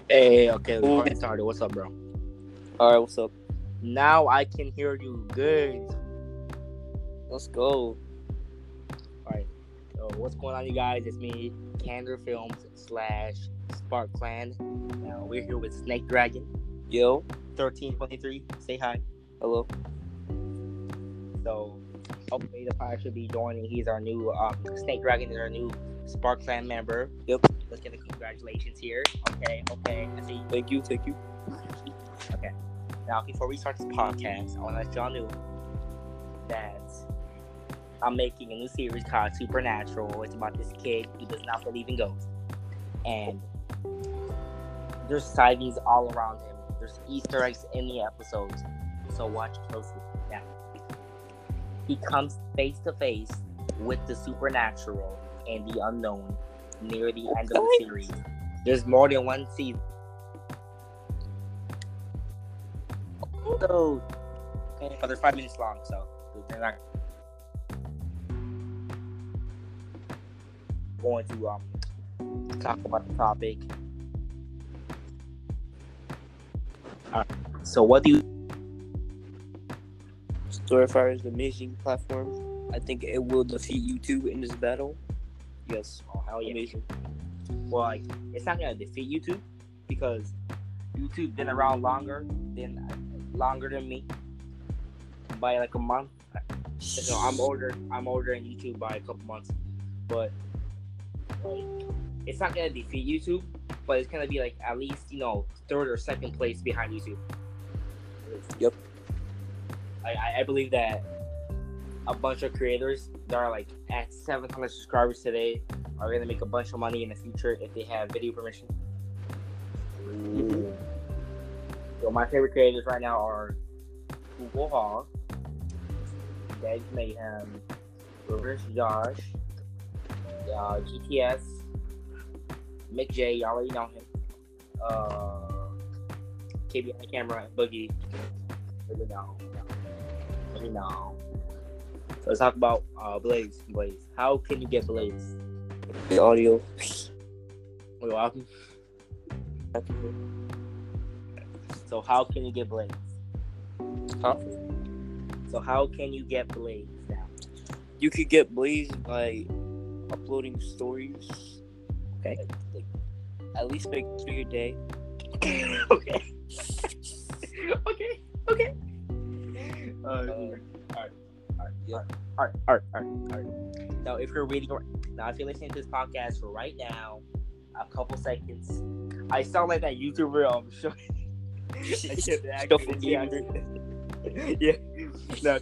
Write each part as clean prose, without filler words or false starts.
Hey, okay, Ooh. recording started. What's up, bro? Alright, what's up? Now I can hear you good. Let's go. Alright, so what's going on, you guys? It's me, Candor Films / Spark Clan. Now we're here with Snake Dragon, Yo. 1323. Say hi. Hello. So, hopefully the pirate should be joining. He's our new, Snake Dragon is our new Spark Clan member. Yep. Let's get the congratulations here. Okay. I see. Thank you. Okay. Now, before we start this podcast, I want to let y'all know that I'm making a new series called Supernatural. It's about this kid who does not believe in ghosts. And there's sightings all around him. There's Easter eggs in the episodes. So watch closely. Now, he comes face to face with the supernatural and the unknown near the end of the series. There's more than one season. So, but they're 5 minutes long, so they're not going to talk about the topic. Alright, so what do you... Storyfire is an amazing platform. I think it will defeat YouTube in this battle. Yes. Oh, hell yeah. Amazing. Well, like, it's not going to defeat YouTube because YouTube been around longer than me by like a month. So I'm older than YouTube by a couple months, but like, it's not gonna defeat YouTube, but it's gonna be like at least third or second place behind YouTube. Yep. I believe that a bunch of creators that are like at 700 subscribers today are gonna make a bunch of money in the future if they have video permission. So my favorite creators right now are Google Hall, Dead Mayhem, Reverse Josh, GTS, Mick J, y'all already know him, KBI Camera, Boogie, really know. So let's talk about Blaze. How can you get Blaze? The audio. Wait, what happened? So how can you get Blaze? Huh? So how can you get Blaze now? You could get Blaze by uploading stories. Okay. Like, at least make 3 a day. Okay. Alright. Now, if you're listening to this podcast right now, a couple seconds, I sound like that YouTuber. Yeah. No,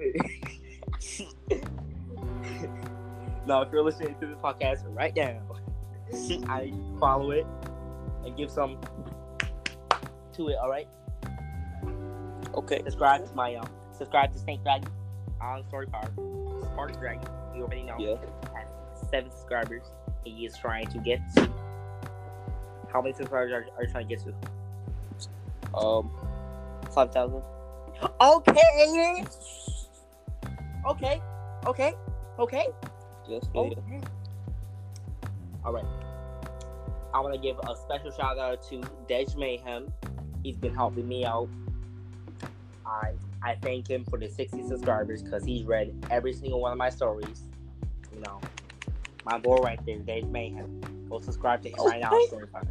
if you're listening to this podcast right now, I follow it and give some to it. All right. Okay. Subscribe to Snake Dragon on Storyfire. Spark Dragon, you already know. Yeah. Has 7 subscribers. He is trying to get to. How many subscribers are you trying to get to? 5,000. Okay. Yes. Okay. All right. I want to give a special shout out to Dej Mayhem. He's been helping me out. I thank him for the 60 subscribers because he's read every single one of my stories. My boy right there, Dej Mayhem. Go subscribe to him right now.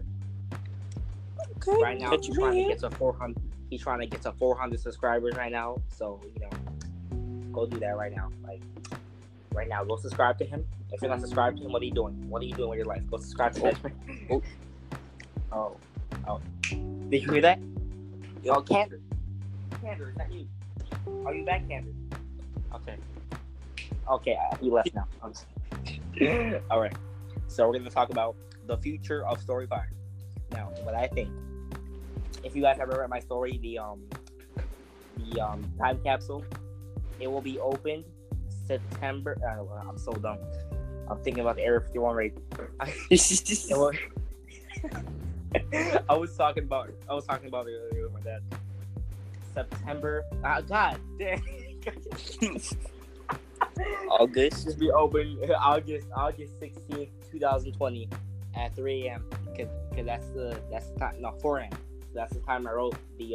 Okay. Right now, he's trying to get to 400. He's trying to get to 400 subscribers right now. So go do that right now. Like right now, go subscribe to him. If you're not subscribed to him, what are you doing? What are you doing with your life? Go subscribe to him. Oh. Did you hear that? Yep. Oh, Candor, is that you? Are you back, Candor? Okay, he left now. All right. So we're gonna talk about the future of Storyfire. Now, what I think. If you guys ever read my story, the time capsule, it will be opened September. I'm so dumb. I'm thinking about the Area 51 raid. I was talking about it earlier with my dad. September. God damn. August. Just be open August 16th, 2020 at 3 a.m. Because because that's the time. No, 4 a.m. That's the time I wrote the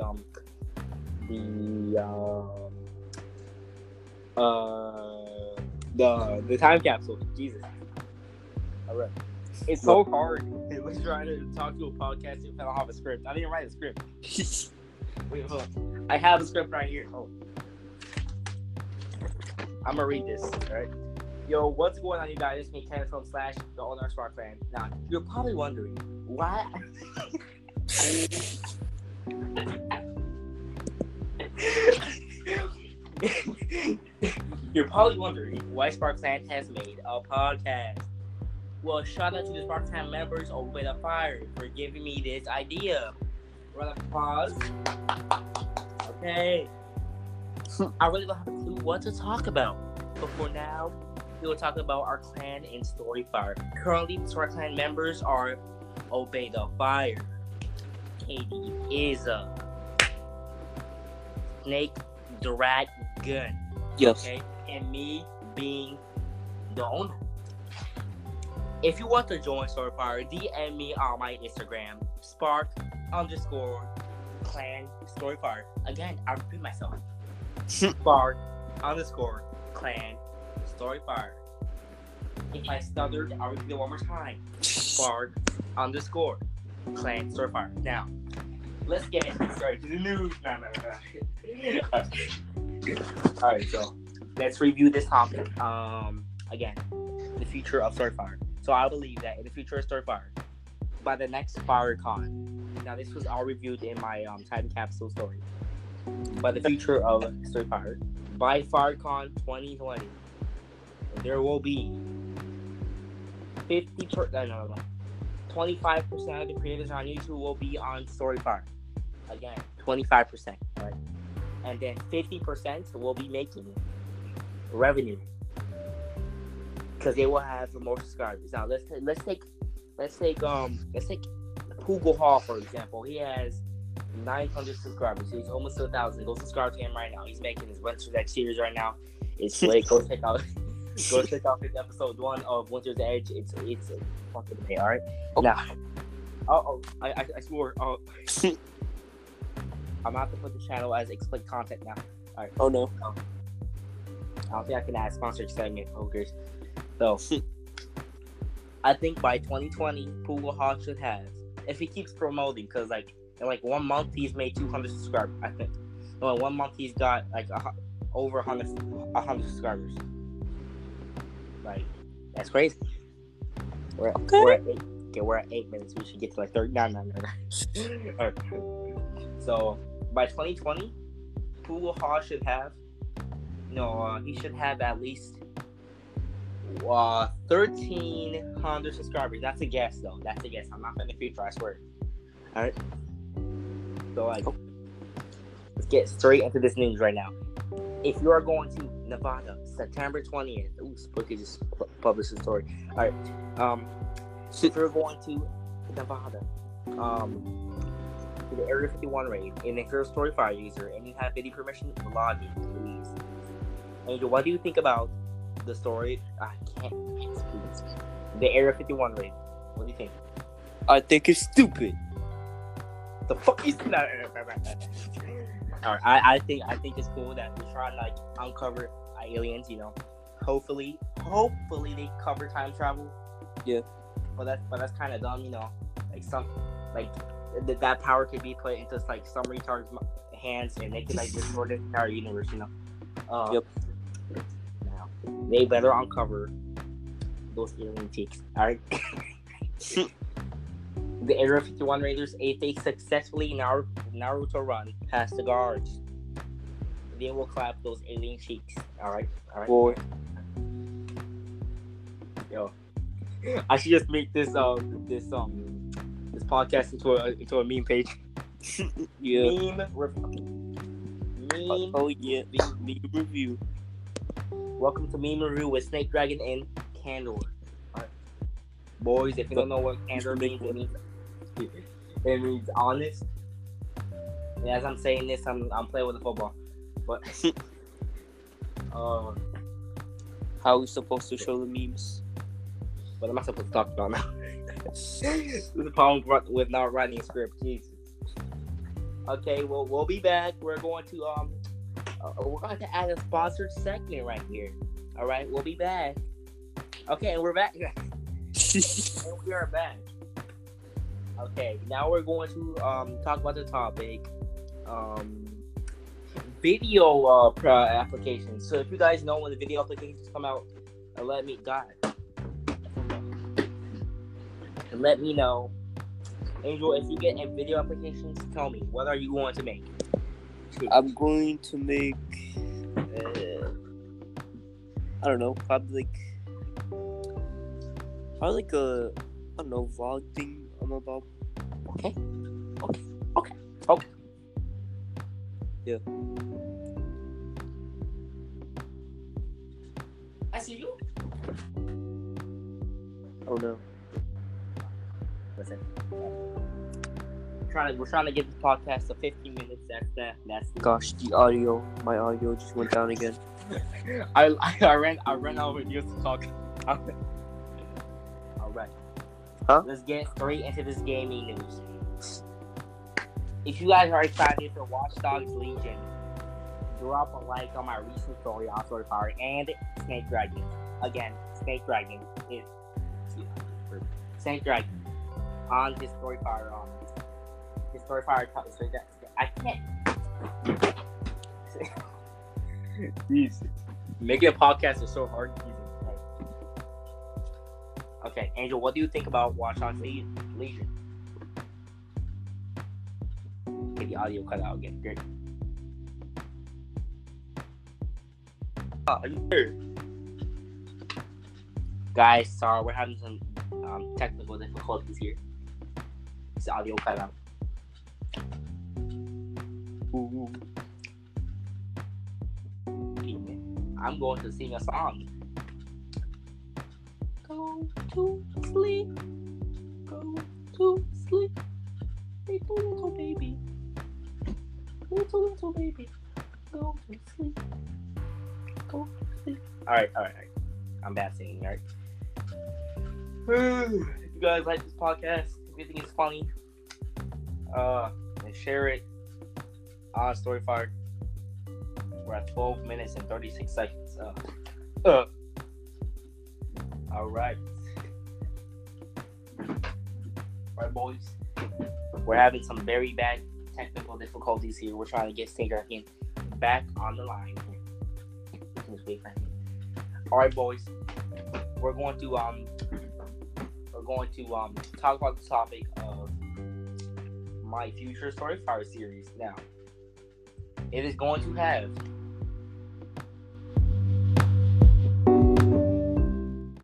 time capsule. Jesus. All right. It's so hard. It was trying to talk to a podcast if I don't have a script. I didn't write a script. Wait, hold on. I have a script right here. Oh. I'm gonna read this. All right. Yo, what's going on, you guys? It's me, Kenneth from / the Owner Spark fan. Now, you're probably wondering why. You're probably wondering why Spark Fan has made a podcast. Well, shout out to the Spark Fan members over the fire for giving me this idea. Round of applause. Okay. I really don't have a clue what to talk about. But for now, we will talk about our clan in Storyfire. Currently, the Spark Clan members are Obey the Fire, Katie Izza, Snake Dragon. Yes. Okay, and me being the owner. If you want to join Storyfire, DM me on my Instagram, Spark_Clan Storyfire. Again, I repeat myself. Spark_Clan Storyfire. If I stuttered, I'll repeat it one more time. Spark_Clan Storyfire. Now, let's get straight to the news. Alright, so let's review this topic. Again, the future of Storyfire. So I believe that in the future of Storyfire, by the next FireCon, now this was all reviewed in my time capsule story. By the future of Storyfire, by FireCon 2020, there will be 25% of the creators on YouTube will be on Storyfire. Again, 25%, right? And then 50% will be making revenue because they will have more subscribers. Now let's take Poogle Hall for example. He has 900 subscribers. So he's almost to 1,000. Go subscribe to him right now. He's making his Winter's Edge series right now. It's late. Go check out his episode 1 of Winter's Edge. It's fucking amazing. All right. Now, I swore. I'm about to put the channel as explicit content now. All right. Oh no. I don't think I can add sponsored segment. Okay. So, I think by 2020, Poogle Hall should have, if he keeps promoting, because in 1 month he's made 200 subscribers. I think. No, in 1 month he's got over 100 subscribers. That's crazy. We're at 8. Okay, we're at 8 minutes. We should get to 39. All right. So by 2020, Poogle Hall should have, he should have at least 1,300 subscribers. That's a guess, though. That's a guess. I'm not in the future. I swear. All right. So let's get straight into this news right now. If you are going to Nevada, September 20th, Spooky just published a story. All right. If you're going to Nevada, to the Area 51 raid, and if you're a Storyfire user and you have any permission, log in, please. Angel, what do you think about the story? I can't speak. The Area 51 raid. What do you think? I think it's stupid. The fuck is that? Alright, I think it's cool that they're trying to uncover aliens. Hopefully they cover time travel. Yeah. But that's kind of dumb. That power could be put into some retard's hands and they could destroy the entire universe. Yep. Now they better uncover those alien cheeks. All right. The Area 51 Raiders, if they successfully Naruto run past the guards, they will clap those alien cheeks. All right. Boy. Yo, I should just make this podcast into a meme page. Yeah. Meme. Oh yeah. Meme review. Welcome to Meme Review with Snake Dragon and Candor. Right. Boys, if you don't know what Candor means, it means honest. And as I'm saying this, I'm playing with the football. But how are we supposed to show the memes? What am I supposed to talk about now? The problem with not writing a script, Jesus. Okay, well, we'll be back. We're going to add a sponsored segment right here. All right, we'll be back. Okay, and we're back. And we are back. Okay, now we're going to talk about the topic, video applications. So if you guys know when the video applications come out, let me know. Angel, if you get a video applications, tell me. What are you going to make? I'm going to make, I don't know, probably like a, I don't know, vlog thing I'm about. Okay. Yeah. I see you. Oh no. Listen. We're trying to get this podcast to 15 minutes. That's Gosh, my audio just went down again. I ran over here to talk. All right. Huh? Let's get straight into this gaming news. If you guys are excited for Watch Dogs Legion, drop a like on my recent story on Storyfire and Snake Dragon. Again, Snake Dragon on his Storyfire. His Storyfire. So I can't. Jesus. Making a podcast is so hard. Jesus. Okay, Angel, what do you think about Watch Dogs Legion? Okay, the audio cut out again. Great. Guys, sorry, we're having some technical difficulties here. This audio cut out. Ooh. I'm going to sing a song. Go to sleep. Go to sleep. Little baby. Little baby. Go to sleep. Go to sleep. Alright. I'm bad singing, alright? If you guys like this podcast, if you think it's funny, and share it on Storyfire. We're at 12 minutes and 36 seconds. Alright. Alright, boys. We're having some very bad technical difficulties here. We're trying to get Snake Dragon back on the line. Alright, boys. We're going to talk about the topic of my future Storyfire series. Now, it is going to have